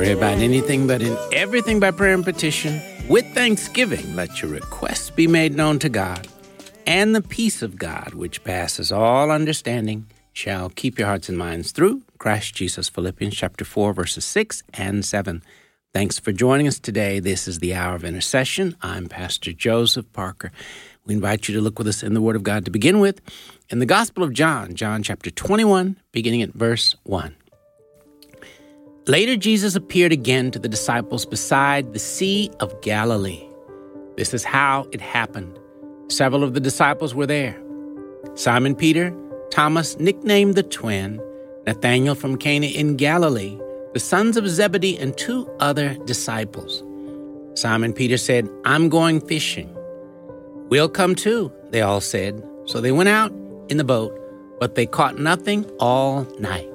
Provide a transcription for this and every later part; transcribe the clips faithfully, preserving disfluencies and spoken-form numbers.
Pray about anything, but in everything by prayer and petition. With thanksgiving, let your requests be made known to God. And the peace of God, which passes all understanding, shall keep your hearts and minds through Christ Jesus. Philippians chapter four, verses six and seven. Thanks for joining us today. This is the Hour of Intercession. I'm Pastor Joseph Parker. We invite you to look with us in the Word of God to begin with. In the Gospel of John, John chapter twenty-one, beginning at verse one. Later, Jesus appeared again to the disciples beside the Sea of Galilee. This is how it happened. Several of the disciples were there. Simon Peter, Thomas, nicknamed the twin, Nathanael from Cana in Galilee, the sons of Zebedee, and two other disciples. Simon Peter said, "I'm going fishing." "We'll come too," they all said. So they went out in the boat, but they caught nothing all night.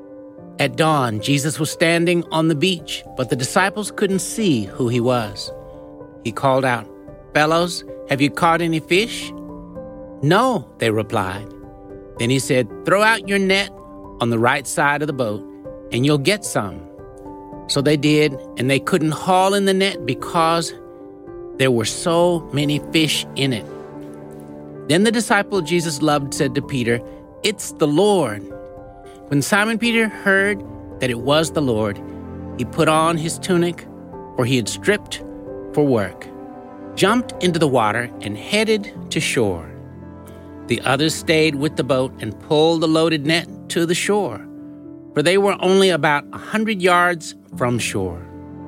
At dawn, Jesus was standing on the beach, but the disciples couldn't see who he was. He called out, "Fellows, have you caught any fish?" "No," they replied. Then he said, "Throw out your net on the right side of the boat, and you'll get some." So they did, and they couldn't haul in the net because there were so many fish in it. Then the disciple Jesus loved said to Peter, "It's the Lord." When Simon Peter heard that it was the Lord, he put on his tunic, for he had stripped for work, jumped into the water, and headed to shore. The others stayed with the boat and pulled the loaded net to the shore, for they were only about a hundred yards from shore.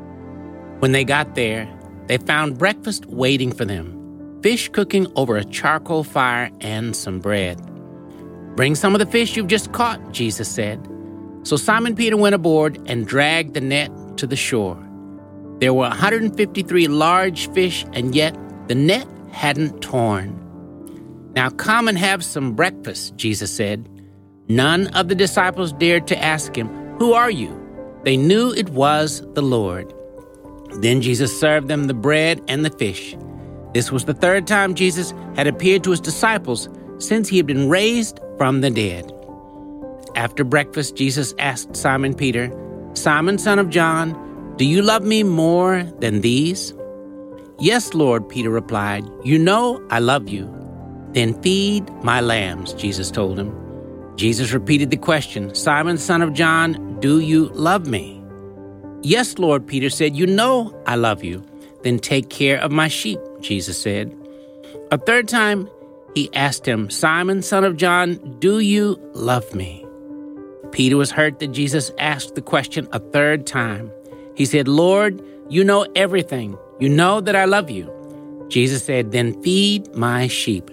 When they got there, they found breakfast waiting for them, fish cooking over a charcoal fire and some bread. "Bring some of the fish you've just caught," Jesus said. So Simon Peter went aboard and dragged the net to the shore. There were one hundred fifty-three large fish, and yet the net hadn't torn. "Now come and have some breakfast," Jesus said. None of the disciples dared to ask him, "Who are you?" They knew it was the Lord. Then Jesus served them the bread and the fish. This was the third time Jesus had appeared to his disciples since he had been raised from the dead. After breakfast, Jesus asked Simon Peter, "Simon, son of John, do you love me more than these?" "Yes, Lord," Peter replied. "You know I love you." "Then feed my lambs," Jesus told him. Jesus repeated the question, "Simon, son of John, do you love me?" "Yes, Lord," Peter said. "You know I love you." "Then take care of my sheep," Jesus said. A third time, he asked him, "Simon, son of John, do you love me?" Peter was hurt that Jesus asked the question a third time. He said, "Lord, you know everything. You know that I love you." Jesus said, "Then feed my sheep.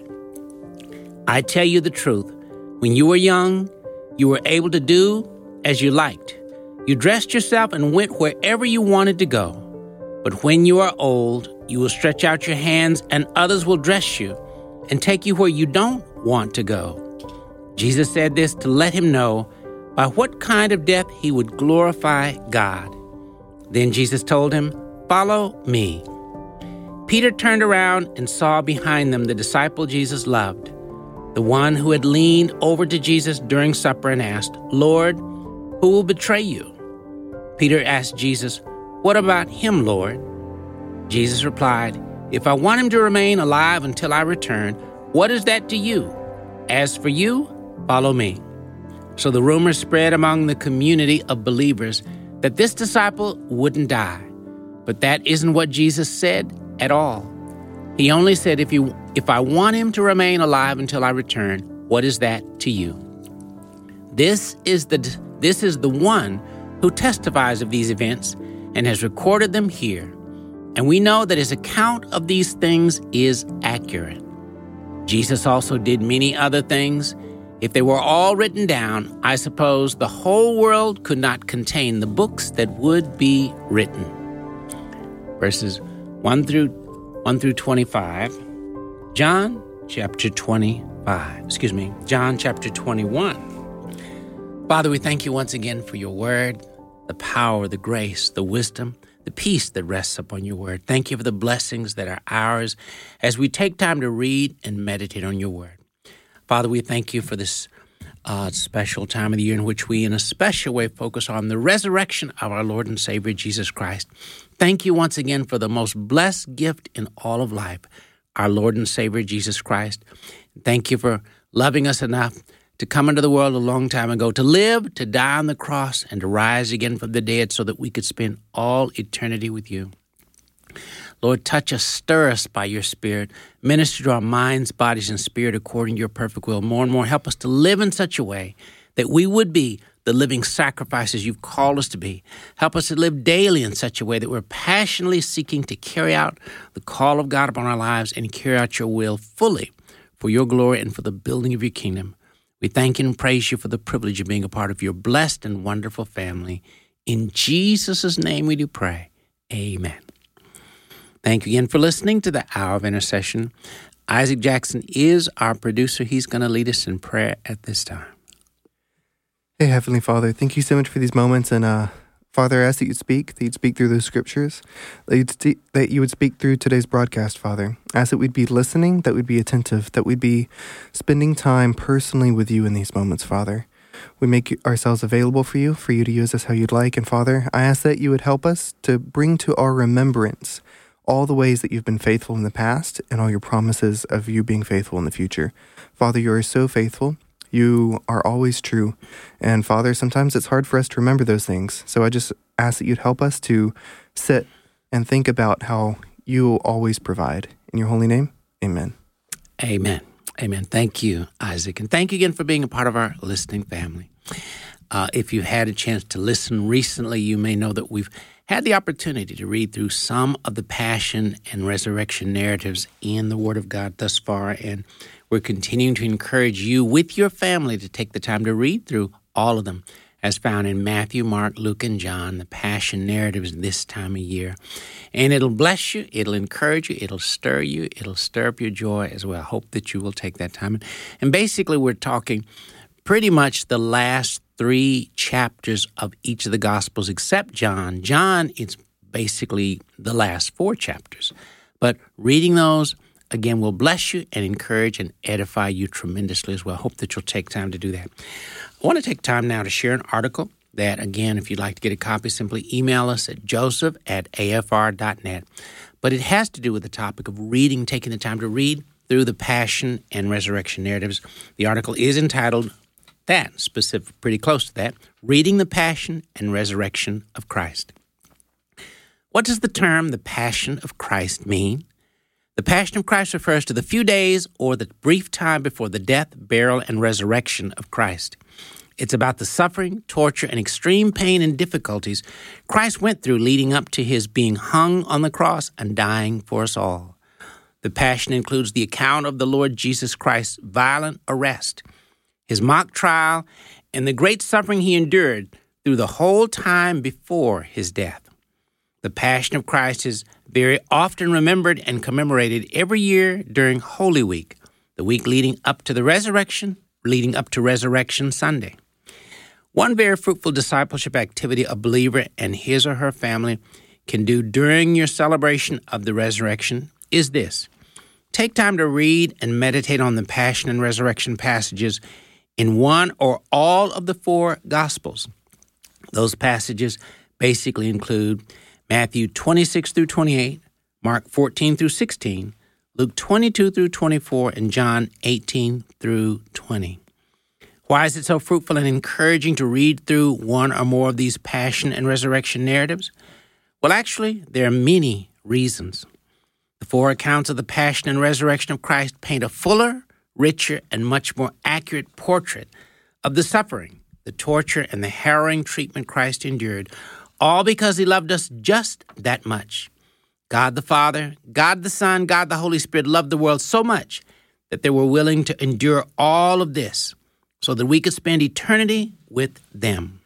I tell you the truth. When you were young, you were able to do as you liked. You dressed yourself and went wherever you wanted to go. But when you are old, you will stretch out your hands and others will dress you and take you where you don't want to go." Jesus said this to let him know by what kind of death he would glorify God. Then Jesus told him, "Follow me." Peter turned around and saw behind them the disciple Jesus loved, the one who had leaned over to Jesus during supper and asked, "Lord, who will betray you?" Peter asked Jesus, "What about him, Lord?" Jesus replied, "If I want him to remain alive until I return, what is that to you? As for you, follow me." So the rumor spread among the community of believers that this disciple wouldn't die. But that isn't what Jesus said at all. He only said, if you, if I want him to remain alive until I return, what is that to you? This is the, this is the one who testifies of these events and has recorded them here. And we know that his account of these things is accurate. Jesus also did many other things. If they were all written down, I suppose the whole world could not contain the books that would be written. Verses one through one through twenty-five. John chapter twenty-five. Excuse me, John chapter twenty-one. Father, we thank you once again for your word, the power, the grace, the wisdom, the peace that rests upon your word. Thank you for the blessings that are ours as we take time to read and meditate on your word. Father, we thank you for this a special time of the year in which we, in a special way, focus on the resurrection of our Lord and Savior, Jesus Christ. Thank you once again for the most blessed gift in all of life, our Lord and Savior, Jesus Christ. Thank you for loving us enough to come into the world a long time ago, to live, to die on the cross, and to rise again from the dead so that we could spend all eternity with you. Lord, touch us, stir us by your Spirit. Minister to our minds, bodies, and spirit according to your perfect will. More and more, help us to live in such a way that we would be the living sacrifices you've called us to be. Help us to live daily in such a way that we're passionately seeking to carry out the call of God upon our lives and carry out your will fully for your glory and for the building of your kingdom. We thank and praise you for the privilege of being a part of your blessed and wonderful family. In Jesus' name we do pray. Amen. Thank you again for listening to the Hour of Intercession. Isaac Jackson is our producer. He's going to lead us in prayer at this time. Hey, Heavenly Father, thank you so much for these moments. And uh, Father, I ask that you'd speak, that you'd speak through those scriptures, that, you'd st- that you would speak through today's broadcast, Father. I ask that we'd be listening, that we'd be attentive, that we'd be spending time personally with you in these moments, Father. We make ourselves available for you, for you to use us how you'd like. And Father, I ask that you would help us to bring to our remembrance all the ways that you've been faithful in the past and all your promises of you being faithful in the future. Father, you are so faithful. You are always true. And Father, sometimes it's hard for us to remember those things. So I just ask that you'd help us to sit and think about how you always provide. In your holy name, amen. Amen. Amen. Thank you, Isaac. And thank you again for being a part of our listening family. Uh, if you had a chance to listen recently, you may know that we've had the opportunity to read through some of the passion and resurrection narratives in the Word of God thus far, and we're continuing to encourage you with your family to take the time to read through all of them, as found in Matthew, Mark, Luke, and John, the passion narratives this time of year. And it'll bless you, it'll encourage you, it'll stir you, it'll stir up your joy as well. I hope that you will take that time. And basically, we're talking pretty much the last three chapters of each of the Gospels except John. John is basically the last four chapters. But reading those, again, will bless you and encourage and edify you tremendously as well. I hope that you'll take time to do that. I want to take time now to share an article that, again, if you'd like to get a copy, simply email us at joseph at a f r dot net. But it has to do with the topic of reading, taking the time to read through the passion and resurrection narratives. The article is entitled that, specific, pretty close to that, Reading the Passion and Resurrection of Christ. What does the term the Passion of Christ mean? The Passion of Christ refers to the few days or the brief time before the death, burial, and resurrection of Christ. It's about the suffering, torture, and extreme pain and difficulties Christ went through leading up to his being hung on the cross and dying for us all. The Passion includes the account of the Lord Jesus Christ's violent arrest, his mock trial, and the great suffering he endured through the whole time before his death. The Passion of Christ is very often remembered and commemorated every year during Holy Week, the week leading up to the resurrection, leading up to Resurrection Sunday. One very fruitful discipleship activity a believer and his or her family can do during your celebration of the resurrection is this. Take time to read and meditate on the Passion and Resurrection passages in one or all of the four Gospels. Those passages basically include Matthew twenty-six through twenty-eight, Mark fourteen through sixteen, Luke twenty-two through twenty-four, and John eighteen through twenty. Why is it so fruitful and encouraging to read through one or more of these passion and resurrection narratives? Well, actually, there are many reasons. The four accounts of the passion and resurrection of Christ paint a fuller, richer, and much more accurate portrait of the suffering, the torture, and the harrowing treatment Christ endured, all because he loved us just that much. God the Father, God the Son, God the Holy Spirit loved the world so much that they were willing to endure all of this so that we could spend eternity with them.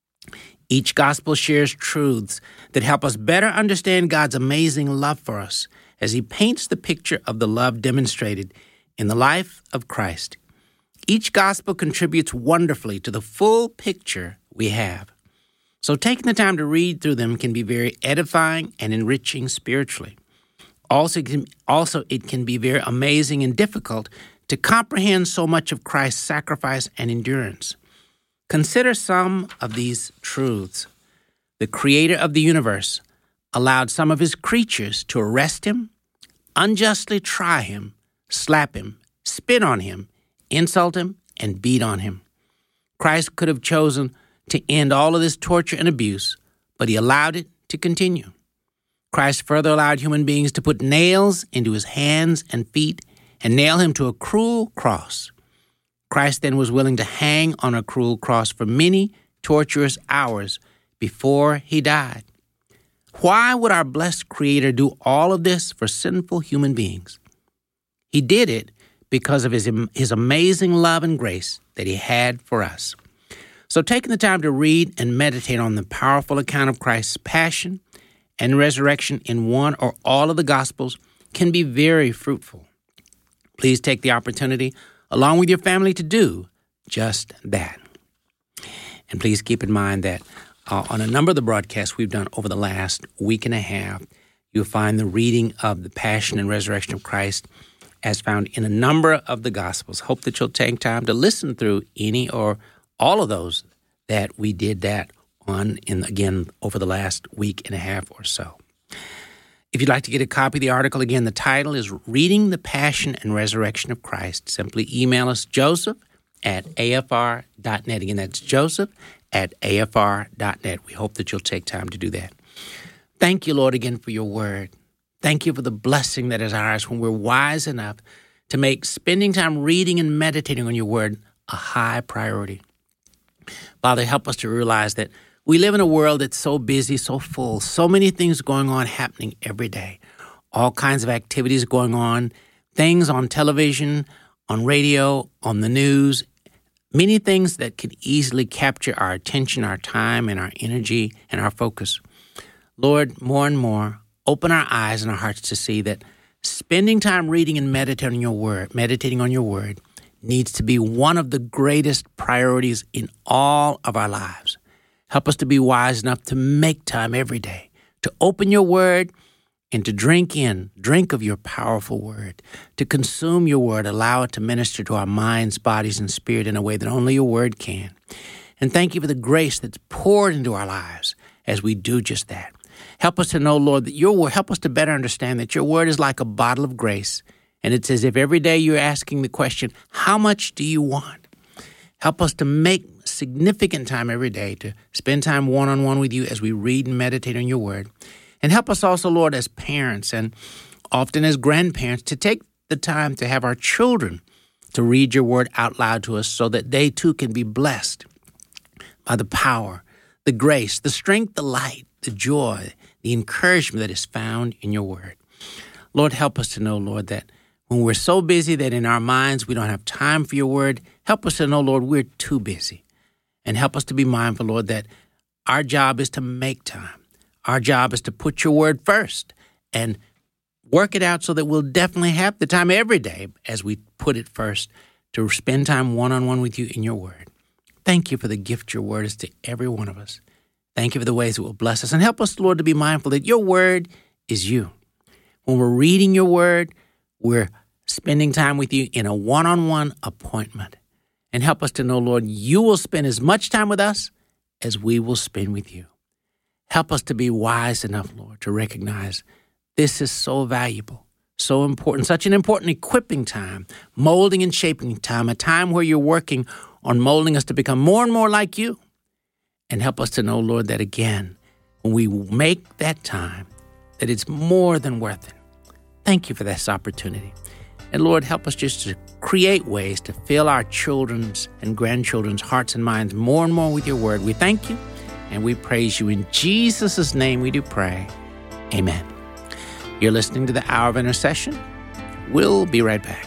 Each gospel shares truths that help us better understand God's amazing love for us as he paints the picture of the love demonstrated in the life of Christ. Each gospel contributes wonderfully to the full picture we have. So taking the time to read through them can be very edifying and enriching spiritually. Also, it can, also, it can be very amazing and difficult to comprehend so much of Christ's sacrifice and endurance. Consider some of these truths. The Creator of the universe allowed some of his creatures to arrest him, unjustly try him, slap him, spit on him, insult him, and beat on him. Christ could have chosen to end all of this torture and abuse, but he allowed it to continue. Christ further allowed human beings to put nails into his hands and feet and nail him to a cruel cross. Christ then was willing to hang on a cruel cross for many torturous hours before he died. Why would our blessed Creator do all of this for sinful human beings? He did it because of his, his amazing love and grace that he had for us. So taking the time to read and meditate on the powerful account of Christ's passion and resurrection in one or all of the Gospels can be very fruitful. Please take the opportunity, along with your family, to do just that. And please keep in mind that uh, on a number of the broadcasts we've done over the last week and a half, you'll find the reading of the passion and resurrection of Christ as found in a number of the Gospels. Hope that you'll take time to listen through any or all of those that we did that on, in again, over the last week and a half or so. If you'd like to get a copy of the article, again, the title is Reading the Passion and Resurrection of Christ. Simply email us, Joseph at A F R dot net. Again, that's Joseph at A F R dot net. We hope that you'll take time to do that. Thank you, Lord, again for your word. Thank you for the blessing that is ours when we're wise enough to make spending time reading and meditating on your word a high priority. Father, help us to realize that we live in a world that's so busy, so full, so many things going on, happening every day. All kinds of activities going on, things on television, on radio, on the news, many things that can easily capture our attention, our time, and our energy, and our focus. Lord, more and more, open our eyes and our hearts to see that spending time reading and meditating on your word, meditating on your word, needs to be one of the greatest priorities in all of our lives. Help us to be wise enough to make time every day to open your word and to drink in, drink of your powerful word, to consume your word, allow it to minister to our minds, bodies, and spirit in a way that only your word can. And thank you for the grace that's poured into our lives as we do just that. Help us to know, Lord, that your word, help us to better understand that your word is like a bottle of grace. And it's as if every day you're asking the question, how much do you want? Help us to make significant time every day to spend time one-on-one with you as we read and meditate on your word. And help us also, Lord, as parents and often as grandparents, to take the time to have our children to read your word out loud to us so that they too can be blessed by the power, the grace, the strength, the light, the joy, the encouragement that is found in your word. Lord, help us to know, Lord, that when we're so busy that in our minds we don't have time for your word, help us to know, Lord, we're too busy. And help us to be mindful, Lord, that our job is to make time. Our job is to put your word first and work it out so that we'll definitely have the time every day as we put it first to spend time one-on-one with you in your word. Thank you for the gift your word is to every one of us. Thank you for the ways it will bless us. And help us, Lord, to be mindful that your word is you. When we're reading your word, we're spending time with you in a one-on-one appointment. And help us to know, Lord, you will spend as much time with us as we will spend with you. Help us to be wise enough, Lord, to recognize this is so valuable, so important, such an important equipping time, molding and shaping time, a time where you're working on molding us to become more and more like you. And help us to know, Lord, that again, when we make that time, that it's more than worth it. Thank you for this opportunity. And Lord, help us just to create ways to fill our children's and grandchildren's hearts and minds more and more with your word. We thank you and we praise you. In Jesus' name we do pray. Amen. You're listening to the Hour of Intercession. We'll be right back.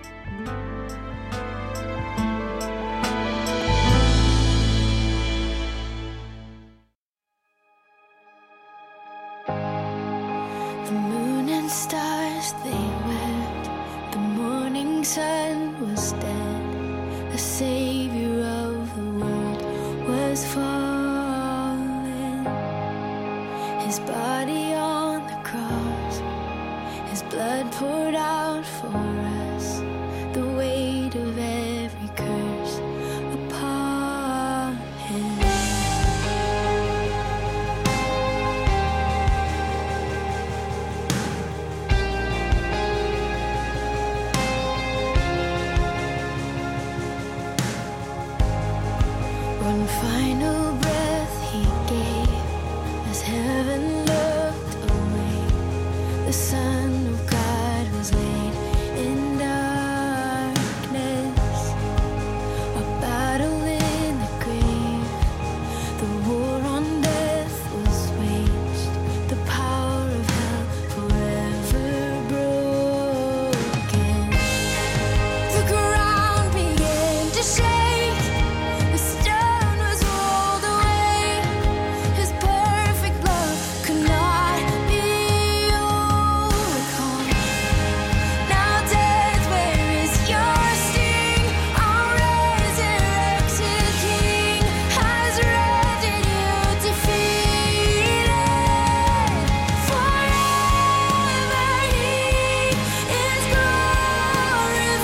The moon and stars, they wept. The morning sun was dead. The Savior of the world was fallen. His body on the cross, his blood poured out for us. the weight of every curse upon him. One final breath he gave as heaven looked away. The Son of God was laid in darkness, a battle in the grave. The war on death was waged, the power of hell forever broken. The ground began to shake, the stone was rolled away. His perfect love could not be overcome. Now death, where is your sting? Our resurrected King has rendered you defeated. Forever he is glorified.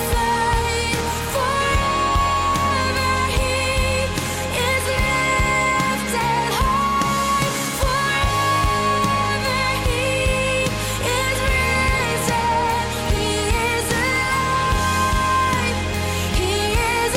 Forever he is lifted high. Forever he is risen. He is alive. He is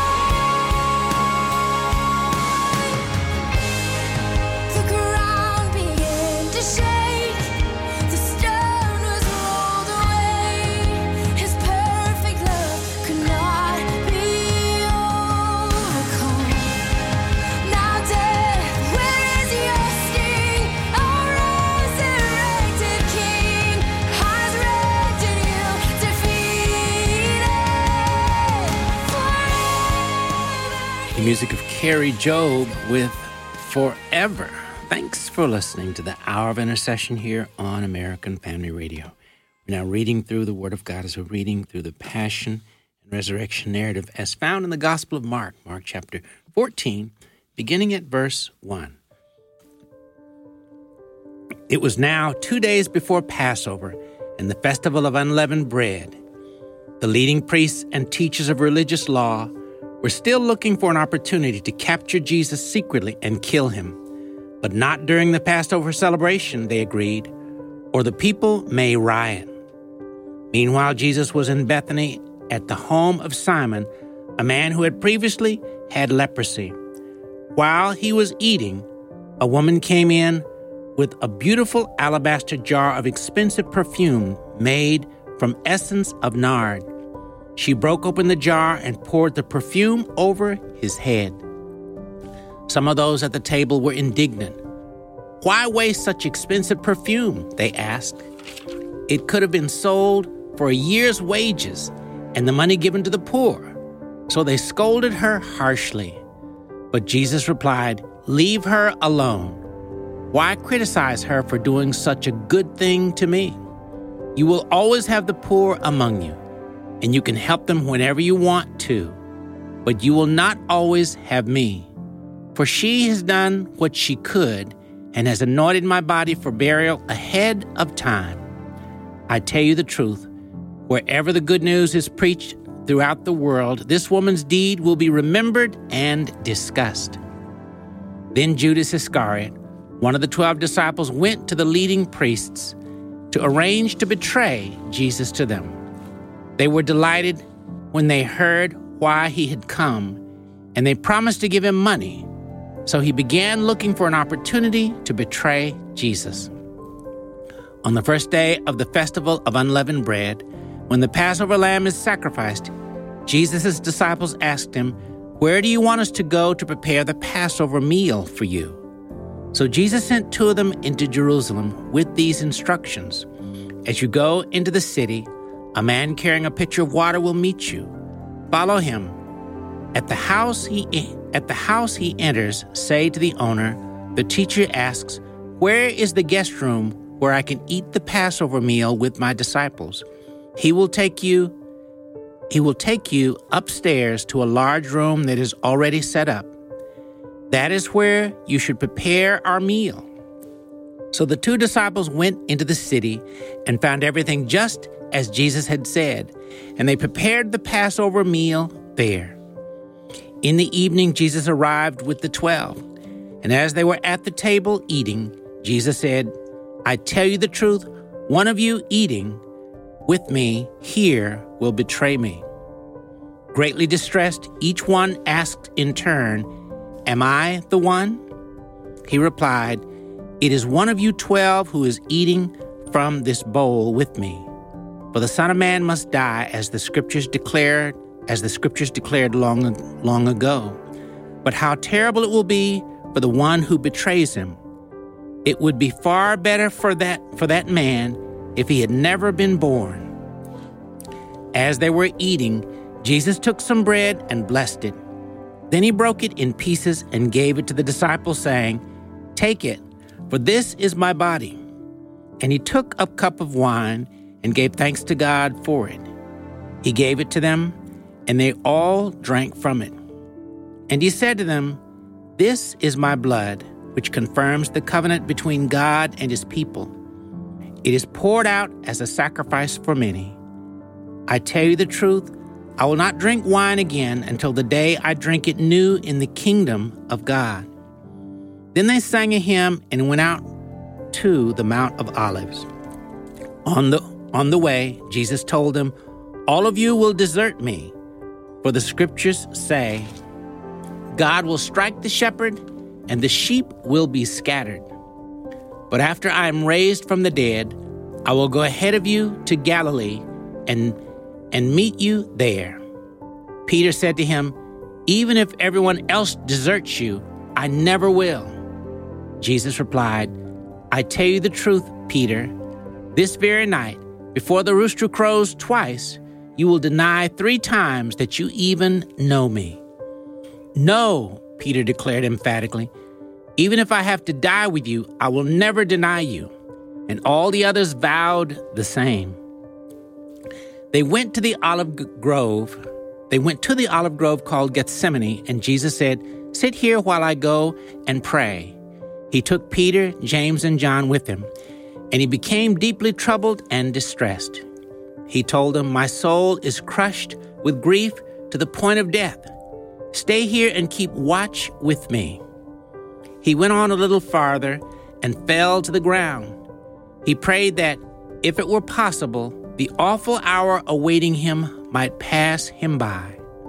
alive. The ground began to shake, the stone was rolled away. His perfect love could not be overcome. Now death, where is your sting? Our resurrected King has rendered you defeated. Forever The music of Carrie Job with Forever. Thanks for listening to the Hour of Intercession here on American Family Radio. We're now reading through the Word of God as we're reading through the Passion and Resurrection narrative as found in the Gospel of Mark, Mark chapter fourteen, beginning at verse one. It was now two days before Passover and the festival of unleavened bread. The leading priests and teachers of religious law were still looking for an opportunity to capture Jesus secretly and kill him. But not during the Passover celebration, they agreed, or the people may riot. Meanwhile, Jesus was in Bethany at the home of Simon, a man who had previously had leprosy. While he was eating, a woman came in with a beautiful alabaster jar of expensive perfume made from essence of nard. She broke open the jar and poured the perfume over his head. Some of those at the table were indignant. Why waste such expensive perfume? They asked. It could have been sold for a year's wages and the money given to the poor. So they scolded her harshly. But Jesus replied, "Leave her alone. Why criticize her for doing such a good thing to me? You will always have the poor among you, and you can help them whenever you want to, but you will not always have me. For she has done what she could and has anointed my body for burial ahead of time. I tell you the truth, wherever the good news is preached throughout the world, this woman's deed will be remembered and discussed." Then Judas Iscariot, one of the twelve disciples, went to the leading priests to arrange to betray Jesus to them. They were delighted when they heard why he had come, and they promised to give him money. So he began looking for an opportunity to betray Jesus. On the first day of the festival of unleavened bread, when the Passover lamb is sacrificed, Jesus' disciples asked him, "Where do you want us to go to prepare the Passover meal for you?" So Jesus sent two of them into Jerusalem with these instructions. As you go into the city, a man carrying a pitcher of water will meet you. Follow him. At the house he at the house he enters, say to the owner, "The teacher asks, where is the guest room where I can eat the Passover meal with my disciples?" He will take you He will take you upstairs to a large room that is already set up. That is where you should prepare our meal. So the two disciples went into the city and found everything just as Jesus had said, and they prepared the Passover meal there. In the evening, Jesus arrived with the twelve, and as they were at the table eating, Jesus said, "I tell you the truth, one of you eating with me here will betray me." Greatly distressed, each one asked in turn, "Am I the one?" He replied, "It is one of you twelve who is eating from this bowl with me. For the Son of Man must die, as the Scriptures declared, as the Scriptures declared long, long ago. But how terrible it will be for the one who betrays him. It would be far better for that for that man if he had never been born." As they were eating, Jesus took some bread and blessed it. Then he broke it in pieces and gave it to the disciples, saying, "Take it, for this is my body." And he took a cup of wine and gave thanks to God for it. He gave it to them, and they all drank from it. And he said to them, "This is my blood, which confirms the covenant between God and his people. It is poured out as a sacrifice for many. I tell you the truth, I will not drink wine again until the day I drink it new in the kingdom of God." Then they sang a hymn and went out to the Mount of Olives. On the, on the way, Jesus told them, "All of you will desert me, for the Scriptures say, God will strike the shepherd, and the sheep will be scattered. But after I am raised from the dead, I will go ahead of you to Galilee and, and meet you there." Peter said to him, "Even if everyone else deserts you, I never will." Jesus replied, "I tell you the truth, Peter. This very night, before the rooster crows twice, you will deny three times that you even know me." "No," Peter declared emphatically. "Even if I have to die with you, I will never deny you." And all the others vowed the same. They went to the olive grove. They went to the olive grove called Gethsemane, and Jesus said, "Sit here while I go and pray." He took Peter, James, and John with him, and he became deeply troubled and distressed. He told them, "My soul is crushed with grief to the point of death. Stay here and keep watch with me." He went on a little farther and fell to the ground. He prayed that, if it were possible, the awful hour awaiting him might pass him by.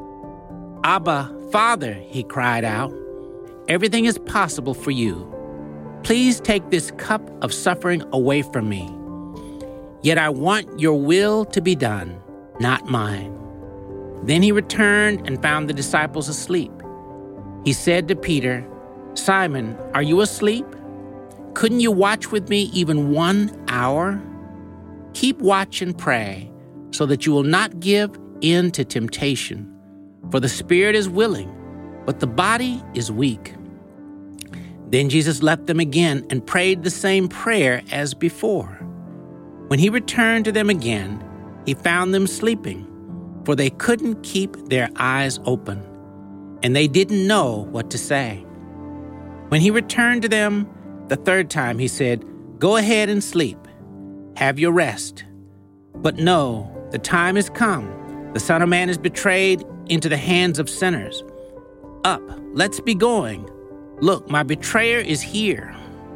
"Abba, Father," he cried out, "everything is possible for you. Please take this cup of suffering away from me. Yet I want your will to be done, not mine." Then he returned and found the disciples asleep. He said to Peter, "Simon, are you asleep? Couldn't you watch with me even one hour? Keep watch and pray, so that you will not give in to temptation. For the spirit is willing, but the body is weak." Then Jesus left them again and prayed the same prayer as before. When he returned to them again, he found them sleeping, for they couldn't keep their eyes open, and they didn't know what to say. When he returned to them the third time, he said, "Go ahead and sleep. Have your rest. But no, the time has come. The Son of Man is betrayed into the hands of sinners. Up, let's be going. Look, my betrayer is here."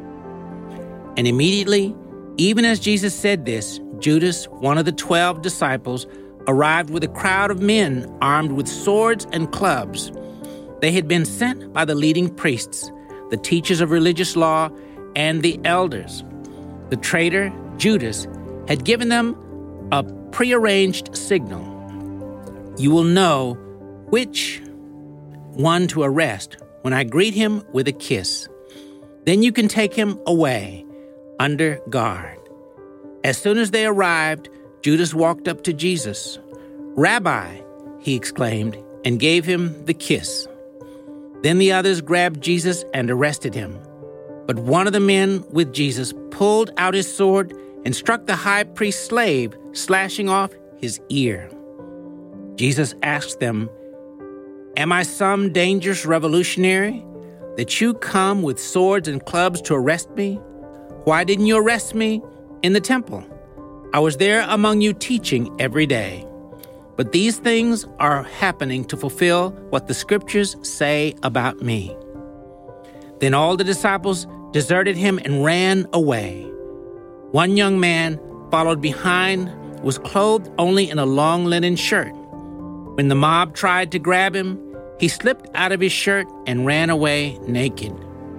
And immediately, even as Jesus said this, Judas, one of the twelve disciples, arrived with a crowd of men armed with swords and clubs. They had been sent by the leading priests, the teachers of religious law, and the elders. The traitor, Judas, had given them a prearranged signal. "You will know which one to arrest when I greet him with a kiss. Then you can take him away under guard." As soon as they arrived, Judas walked up to Jesus. "Rabbi," he exclaimed, and gave him the kiss. Then the others grabbed Jesus and arrested him. But one of the men with Jesus pulled out his sword and struck the high priest's slave, slashing off his ear. Jesus asked them, "Am I some dangerous revolutionary that you come with swords and clubs to arrest me? Why didn't you arrest me in the temple? I was there among you teaching every day. But these things are happening to fulfill what the scriptures say about me." Then all the disciples deserted him and ran away. One young man followed behind, was clothed only in a long linen shirt. When the mob tried to grab him, he slipped out of his shirt and ran away naked.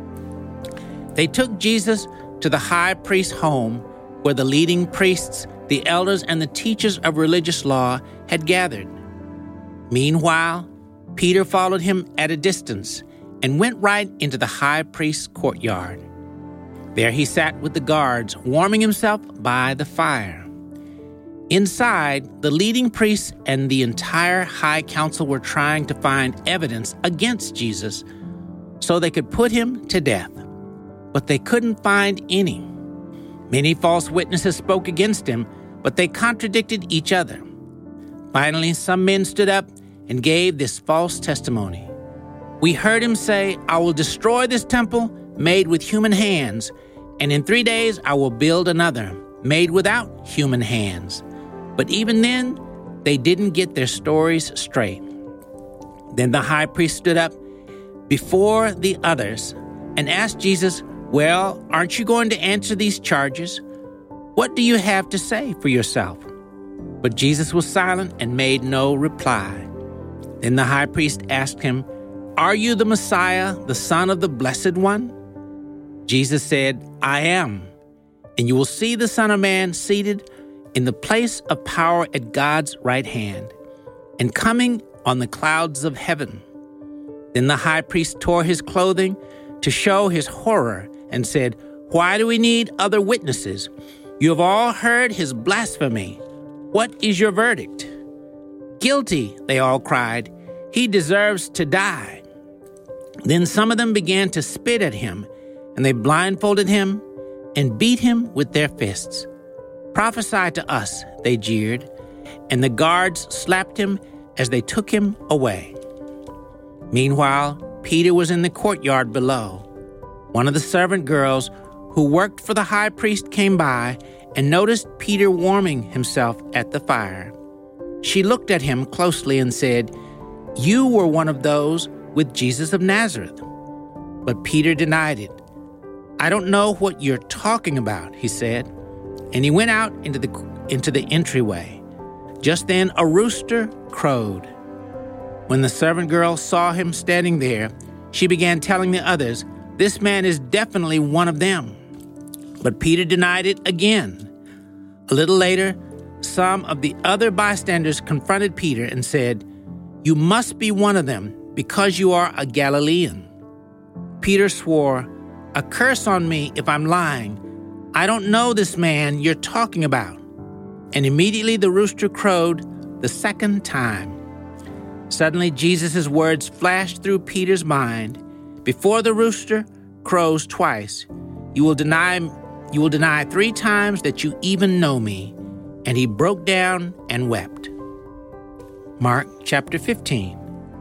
They took Jesus to the high priest's home, where the leading priests, the elders, and the teachers of religious law had gathered. Meanwhile, Peter followed him at a distance and went right into the high priest's courtyard. There he sat with the guards, warming himself by the fire. Inside, the leading priests and the entire high council were trying to find evidence against Jesus so they could put him to death. But they couldn't find any. Many false witnesses spoke against him, but they contradicted each other. Finally, some men stood up and gave this false testimony. "We heard him say, 'I will destroy this temple made with human hands, and in three days I will build another, made without human hands.' But even then, they didn't get their stories straight." Then the high priest stood up before the others and asked Jesus, "Well, aren't you going to answer these charges? What do you have to say for yourself?" But Jesus was silent and made no reply. Then the high priest asked him, "Are you the Messiah, the Son of the Blessed One?" Jesus said, "I am, and you will see the Son of Man seated in the place of power at God's right hand, and coming on the clouds of heaven." Then the high priest tore his clothing to show his horror and said, "Why do we need other witnesses? You have all heard his blasphemy. What is your verdict?" "Guilty," they all cried. "He deserves to die." Then some of them began to spit at him, and they blindfolded him and beat him with their fists. "Prophesy to us," they jeered, and the guards slapped him as they took him away. Meanwhile, Peter was in the courtyard below. One of the servant girls who worked for the high priest came by and noticed Peter warming himself at the fire. She looked at him closely and said, "You were one of those with Jesus of Nazareth." But Peter denied it. "I don't know what you're talking about," he said. And he went out into the into the entryway. Just then a rooster crowed. When the servant girl saw him standing there, she began telling the others, "This man is definitely one of them." But Peter denied it again. A little later, some of the other bystanders confronted Peter and said, "You must be one of them because you are a Galilean." Peter swore, "A curse on me if I'm lying. I don't know this man you're talking about." And immediately the rooster crowed the second time. Suddenly Jesus' words flashed through Peter's mind. "Before the rooster crows twice, you will deny you will deny three times that you even know me." And he broke down and wept. Mark chapter fifteen.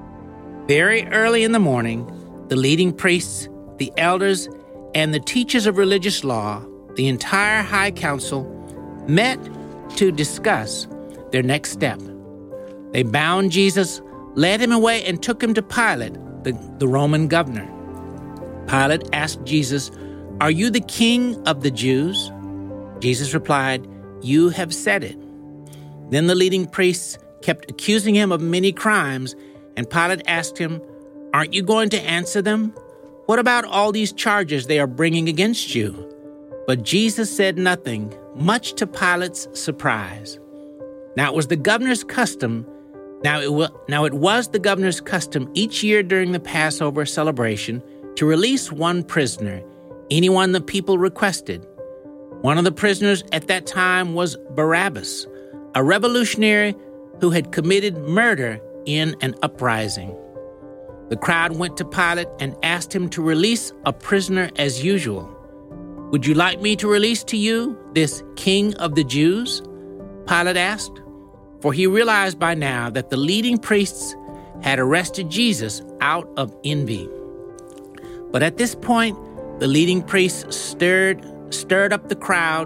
Very early in the morning, the leading priests, the elders, and the teachers of religious law, the entire high council, met to discuss their next step. They bound Jesus, led him away, and took him to Pilate, the, the Roman governor. Pilate asked Jesus, "Are you the king of the Jews?" Jesus replied, "You have said it." Then the leading priests kept accusing him of many crimes, and Pilate asked him, "Aren't you going to answer them? What about all these charges they are bringing against you?" But Jesus said nothing, much to Pilate's surprise. Now it was the governor's custom Now it, was, now it was the governor's custom each year during the Passover celebration to release one prisoner, anyone the people requested. One of the prisoners at that time was Barabbas, a revolutionary who had committed murder in an uprising. The crowd went to Pilate and asked him to release a prisoner as usual. "Would you like me to release to you this King of the Jews?" Pilate asked. For he realized by now that the leading priests had arrested Jesus out of envy. But at this point, the leading priests stirred, stirred up the crowd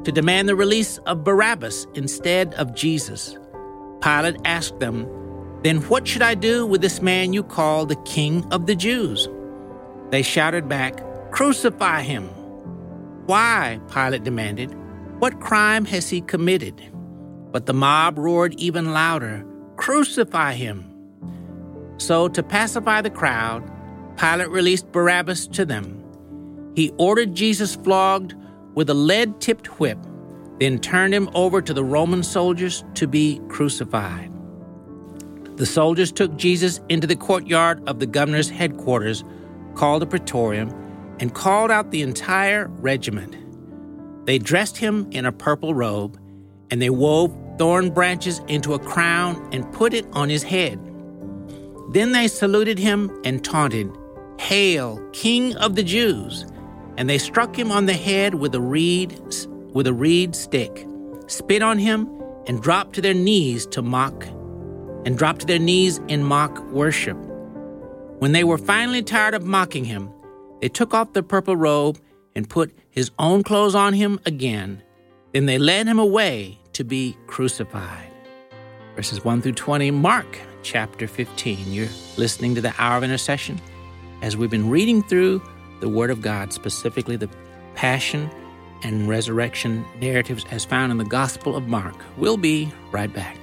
to demand the release of Barabbas instead of Jesus. Pilate asked them, "Then what should I do with this man you call the King of the Jews?" They shouted back, "Crucify him!" "Why?" Pilate demanded. "What crime has he committed?" But the mob roared even louder, "Crucify him!" So, to pacify the crowd, Pilate released Barabbas to them. He ordered Jesus flogged with a lead-tipped whip, then turned him over to the Roman soldiers to be crucified. The soldiers took Jesus into the courtyard of the governor's headquarters, called the Praetorium, and called out the entire regiment. They dressed him in a purple robe, and they wove thorn branches into a crown and put it on his head. Then they saluted him and taunted, "Hail, King of the Jews!" And they struck him on the head with a reed, with a reed stick, spit on him, and dropped to their knees to mock, and dropped to their knees in mock worship. When they were finally tired of mocking him, they took off the purple robe and put his own clothes on him again. Then they led him away to be crucified. Verses one through twenty, Mark chapter fifteen. You're listening to the Hour of Intercession as we've been reading through the Word of God, specifically the Passion and Resurrection narratives as found in the Gospel of Mark. We'll be right back.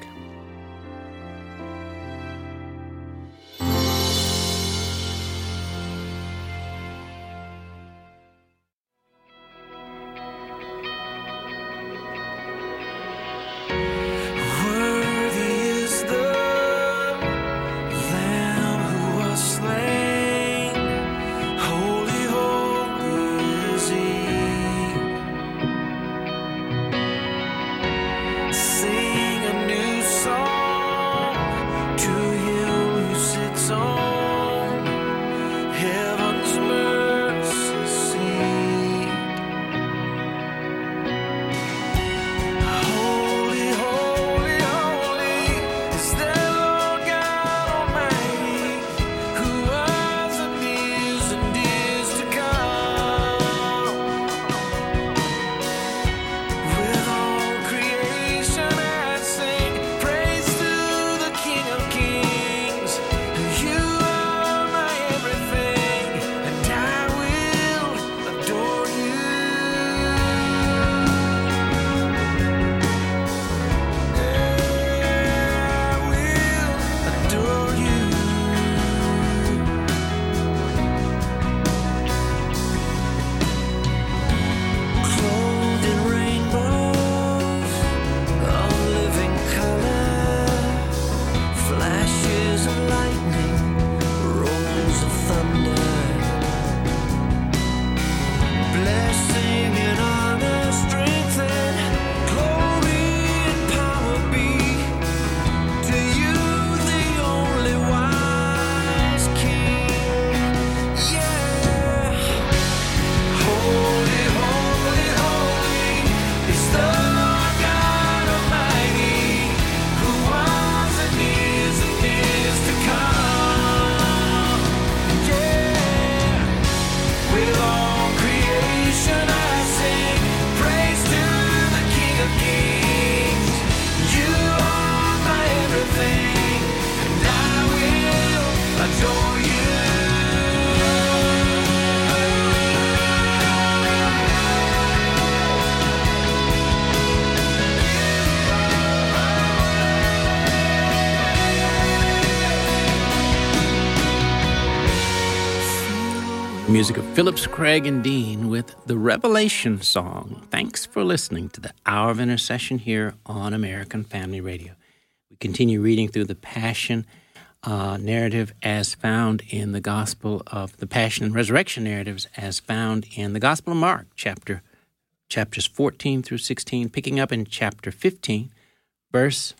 Music of Phillips, Craig, and Dean with the Revelation song. Thanks for listening to the Hour of Intercession here on American Family Radio. We continue reading through the Passion uh, narrative as found in the Gospel of the Passion and Resurrection narratives as found in the Gospel of Mark, chapter chapters fourteen through sixteen, picking up in chapter fifteen, verse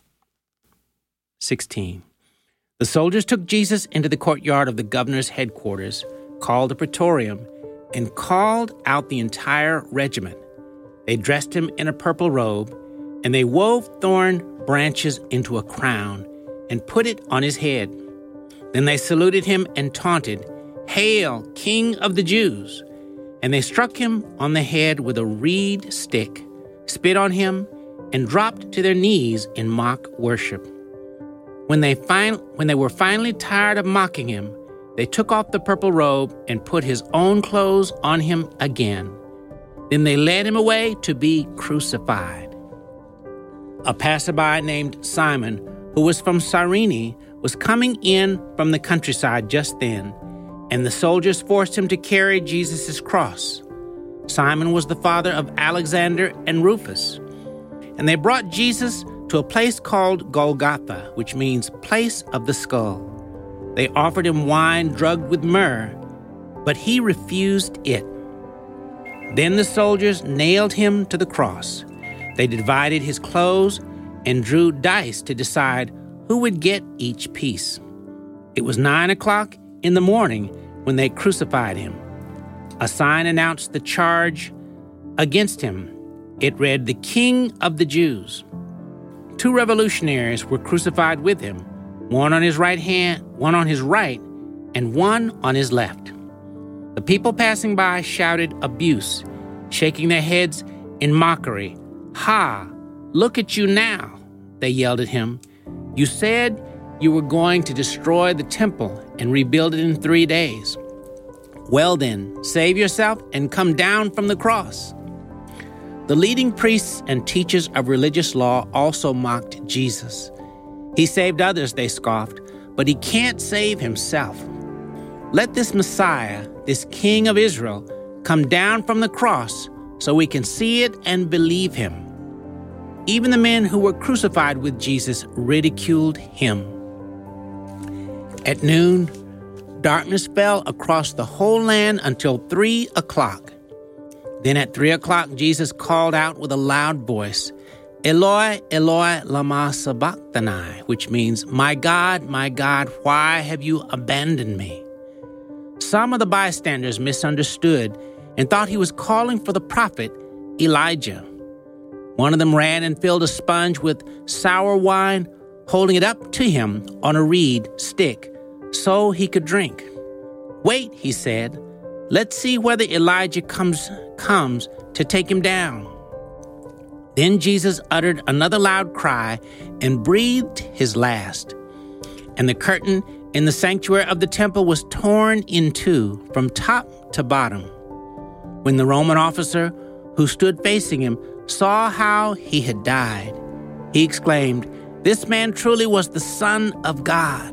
sixteen. The soldiers took Jesus into the courtyard of the governor's headquarters, called the Praetorium, and called out the entire regiment. They dressed him in a purple robe, and they wove thorn branches into a crown and put it on his head. Then they saluted him and taunted, "Hail, King of the Jews!" And they struck him on the head with a reed stick, spit on him, and dropped to their knees in mock worship. When they, fin- when they were finally tired of mocking him, they took off the purple robe and put his own clothes on him again. Then they led him away to be crucified. A passerby named Simon, who was from Cyrene, was coming in from the countryside just then, and the soldiers forced him to carry Jesus' cross. Simon was the father of Alexander and Rufus. And they brought Jesus to a place called Golgotha, which means place of the skull. They offered him wine drugged with myrrh, but he refused it. Then the soldiers nailed him to the cross. They divided his clothes and drew dice to decide who would get each piece. It was nine o'clock in the morning when they crucified him. A sign announced the charge against him. It read, "The King of the Jews." Two revolutionaries were crucified with him, one on his right hand, one on his right, and one on his left. The people passing by shouted abuse, shaking their heads in mockery. "Ha! Look at you now," they yelled at him. "You said you were going to destroy the temple and rebuild it in three days. Well then, save yourself and come down from the cross." The leading priests and teachers of religious law also mocked Jesus. "He saved others," they scoffed, "but he can't save himself. Let this Messiah, this King of Israel, come down from the cross so we can see it and believe him." Even the men who were crucified with Jesus ridiculed him. At noon, darkness fell across the whole land until three o'clock. Then at three o'clock, Jesus called out with a loud voice, "Eloi, Eloi, lama sabachthani," which means, "My God, my God, why have you abandoned me?" Some of the bystanders misunderstood and thought he was calling for the prophet Elijah. One of them ran and filled a sponge with sour wine, holding it up to him on a reed stick so he could drink. "Wait," he said, "let's see whether Elijah comes, comes to take him down." Then Jesus uttered another loud cry and breathed his last. And the curtain in the sanctuary of the temple was torn in two from top to bottom. When the Roman officer who stood facing him saw how he had died, he exclaimed, "This man truly was the Son of God."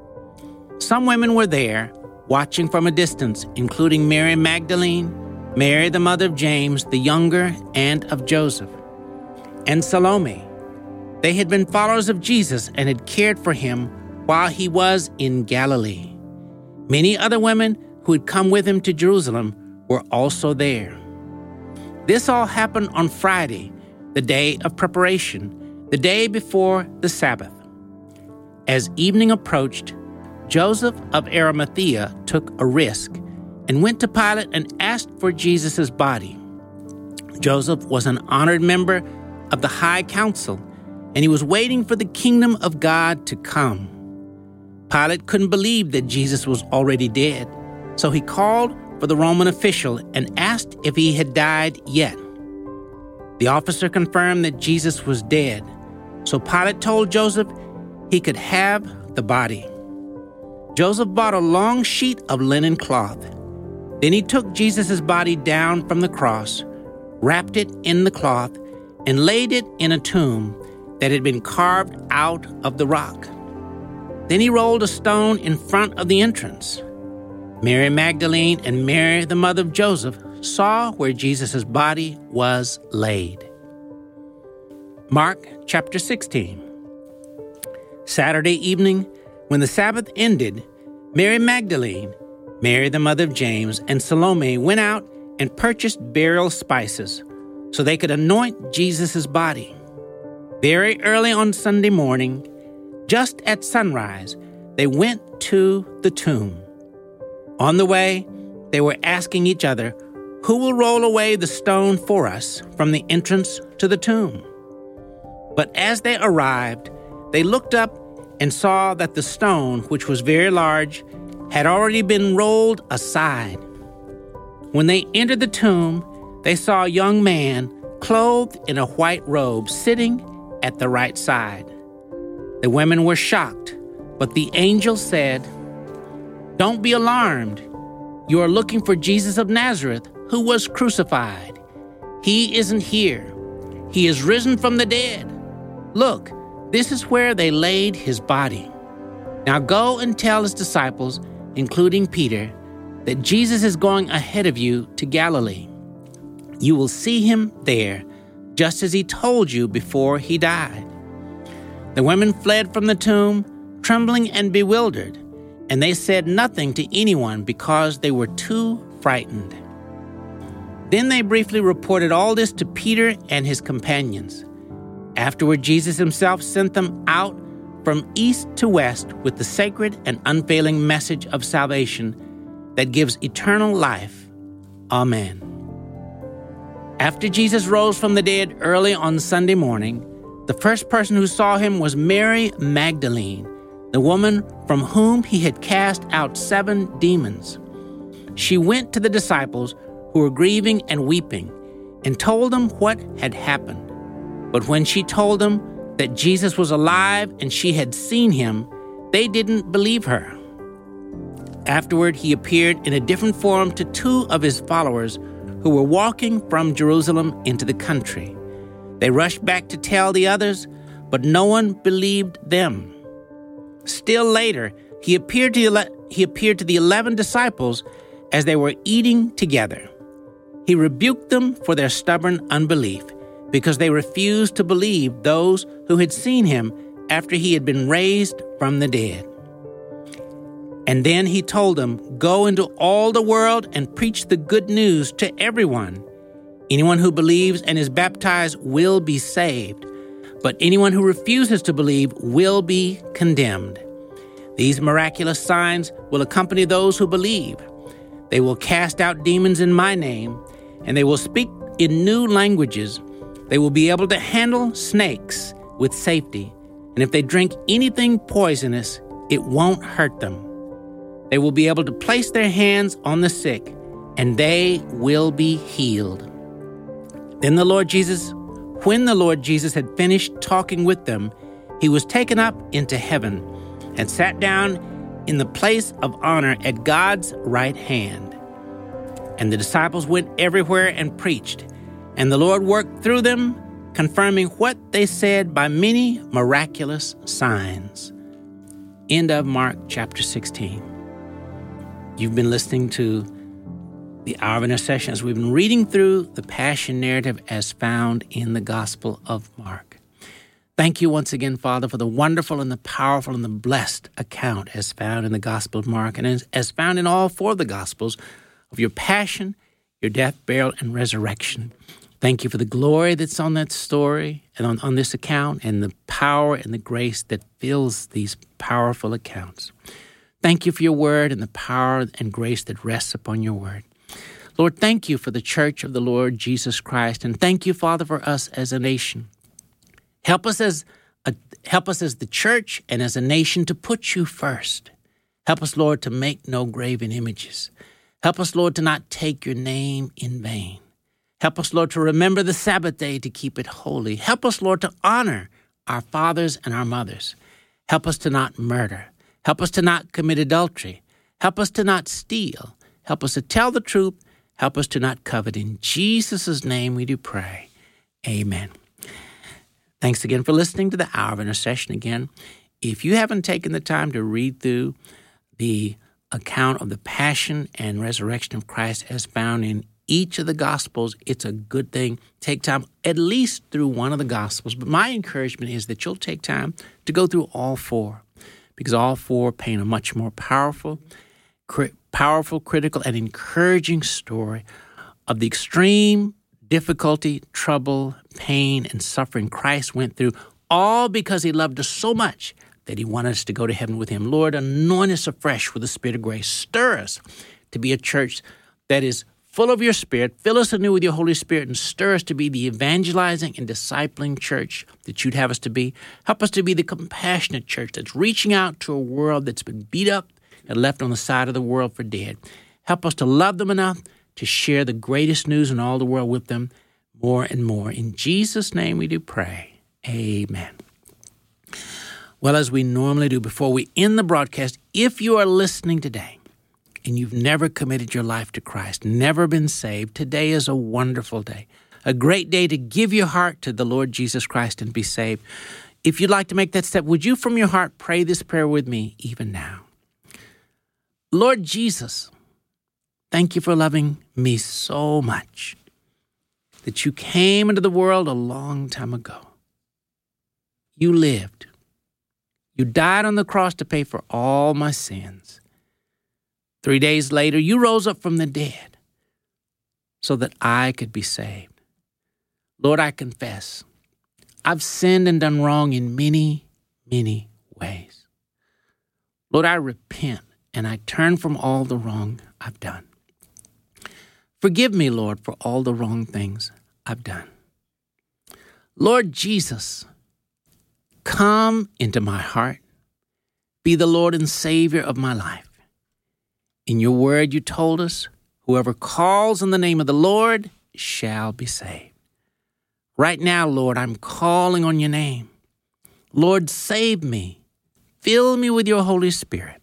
Some women were there, watching from a distance, including Mary Magdalene, Mary the mother of James the younger and of Joseph, and Salome. They had been followers of Jesus and had cared for him while he was in Galilee. Many other women who had come with him to Jerusalem were also there. This all happened on Friday, the day of preparation, the day before the Sabbath. As evening approached, Joseph of Arimathea took a risk and went to Pilate and asked for Jesus' body. Joseph was an honored member of the High Council, and he was waiting for the kingdom of God to come. Pilate couldn't believe that Jesus was already dead, so he called for the Roman official and asked if he had died yet. The officer confirmed that Jesus was dead, so Pilate told Joseph he could have the body. Joseph bought a long sheet of linen cloth. Then he took Jesus' body down from the cross, wrapped it in the cloth, and laid it in a tomb that had been carved out of the rock. Then he rolled a stone in front of the entrance. Mary Magdalene and Mary, the mother of Joseph, saw where Jesus' body was laid. Mark chapter sixteen. Saturday evening, when the Sabbath ended, Mary Magdalene, Mary the mother of James, and Salome went out and purchased burial spices so they could anoint Jesus' body. Very early on Sunday morning, just at sunrise, they went to the tomb. On the way, they were asking each other, "Who will roll away the stone for us from the entrance to the tomb?" But as they arrived, they looked up and saw that the stone, which was very large, had already been rolled aside. When they entered the tomb, they saw a young man clothed in a white robe, sitting at the right side. The women were shocked, but the angel said, "Don't be alarmed. You are looking for Jesus of Nazareth, who was crucified. He isn't here. He is risen from the dead. Look, this is where they laid his body. Now go and tell his disciples, including Peter, that Jesus is going ahead of you to Galilee. You will see him there, just as he told you before he died." The women fled from the tomb, trembling and bewildered, and they said nothing to anyone because they were too frightened. Then they briefly reported all this to Peter and his companions. Afterward, Jesus himself sent them out from east to west with the sacred and unfailing message of salvation that gives eternal life. Amen. After Jesus rose from the dead early on Sunday morning, the first person who saw him was Mary Magdalene, the woman from whom he had cast out seven demons. She went to the disciples who were grieving and weeping and told them what had happened. But when she told them that Jesus was alive and she had seen him, they didn't believe her. Afterward, he appeared in a different form to two of his followers who were walking from Jerusalem into the country. They rushed back to tell the others, but no one believed them. Still later, he appeared to, ele- he appeared to the eleven disciples as they were eating together. He rebuked them for their stubborn unbelief because they refused to believe those who had seen him after he had been raised from the dead. And then he told them, "Go into all the world and preach the good news to everyone. Anyone who believes and is baptized will be saved, but anyone who refuses to believe will be condemned. These miraculous signs will accompany those who believe. They will cast out demons in my name, and they will speak in new languages. They will be able to handle snakes with safety, and if they drink anything poisonous, it won't hurt them. They will be able to place their hands on the sick, and they will be healed." Then the Lord Jesus, when the Lord Jesus had finished talking with them, he was taken up into heaven and sat down in the place of honor at God's right hand. And the disciples went everywhere and preached, and the Lord worked through them, confirming what they said by many miraculous signs. End of Mark chapter sixteen. You've been listening to the Hour of Intercession as we've been reading through the Passion narrative as found in the Gospel of Mark. Thank you once again, Father, for the wonderful and the powerful and the blessed account as found in the Gospel of Mark and as, as found in all four of the Gospels of your passion, your death, burial, and resurrection. Thank you for the glory that's on that story and on, on this account and the power and the grace that fills these powerful accounts. Thank you for your word and the power and grace that rests upon your word. Lord, thank you for the church of the Lord Jesus Christ, and thank you, Father, for us as a nation. Help us as a, help us as the church and as a nation to put you first. Help us, Lord, to make no graven images. Help us, Lord, to not take your name in vain. Help us, Lord, to remember the Sabbath day to keep it holy. Help us, Lord, to honor our fathers and our mothers. Help us to not murder. Help us to not commit adultery. Help us to not steal. Help us to tell the truth. Help us to not covet. In Jesus' name we do pray. Amen. Thanks again for listening to the Hour of Intercession again. If you haven't taken the time to read through the account of the passion and resurrection of Christ as found in each of the Gospels, it's a good thing. Take time at least through one of the Gospels. But my encouragement is that you'll take time to go through all four, because all four paint a much more powerful, cri- powerful, critical, and encouraging story of the extreme difficulty, trouble, pain, and suffering Christ went through, all because he loved us so much that he wanted us to go to heaven with him. Lord, anoint us afresh with the Spirit of grace. Stir us to be a church that is full of your Spirit. Fill us anew with your Holy Spirit and stir us to be the evangelizing and discipling church that you'd have us to be. Help us to be the compassionate church that's reaching out to a world that's been beat up and left on the side of the world for dead. Help us to love them enough to share the greatest news in all the world with them. more and more. In Jesus' name we do pray. Amen. Well, as we normally do before we end the broadcast, if you are listening today and you've never committed your life to Christ, never been saved, today is a wonderful day, a great day to give your heart to the Lord Jesus Christ and be saved. If you'd like to make that step, would you from your heart pray this prayer with me even now? Lord Jesus, thank you for loving me so much that you came into the world a long time ago. You lived. You died on the cross to pay for all my sins. Three days later, you rose up from the dead so that I could be saved. Lord, I confess, I've sinned and done wrong in many, many ways. Lord, I repent and I turn from all the wrong I've done. Forgive me, Lord, for all the wrong things I've done. Lord Jesus, come into my heart. Be the Lord and Savior of my life. In your word, you told us, whoever calls on the name of the Lord shall be saved. Right now, Lord, I'm calling on your name. Lord, save me. Fill me with your Holy Spirit.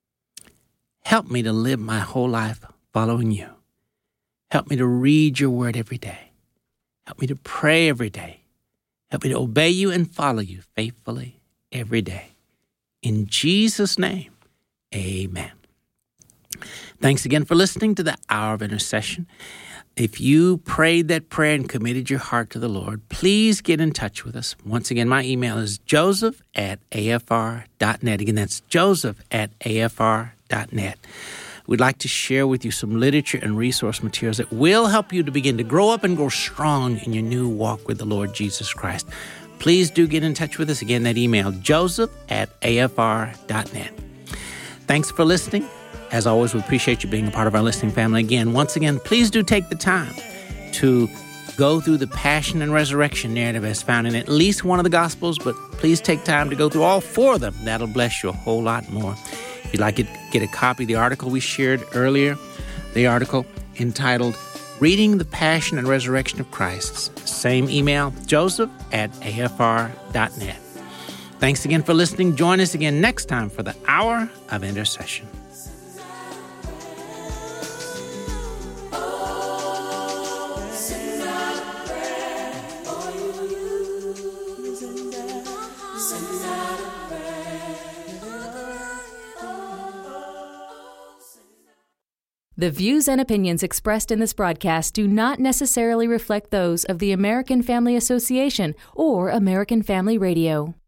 Help me to live my whole life following you. Help me to read your word every day. Help me to pray every day. Help me to obey you and follow you faithfully every day. In Jesus' name, amen. Thanks again for listening to the Hour of Intercession. If you prayed that prayer and committed your heart to the Lord, please get in touch with us. Once again, my email is joseph at a f r dot net. Again, that's joseph at a f r dot net. We'd like to share with you some literature and resource materials that will help you to begin to grow up and grow strong in your new walk with the Lord Jesus Christ. Please do get in touch with us. Again, that email, joseph at a f r dot net. Thanks for listening. As always, we appreciate you being a part of our listening family. Again, once again, please do take the time to go through the passion and resurrection narrative as found in at least one of the Gospels, but please take time to go through all four of them. That'll bless you a whole lot more. If you'd like to get a copy of the article we shared earlier, the article entitled Reading the Passion and Resurrection of Christ, same email, joseph at a f r dot net. Thanks again for listening. Join us again next time for the Hour of Intercession. The views and opinions expressed in this broadcast do not necessarily reflect those of the American Family Association or American Family Radio.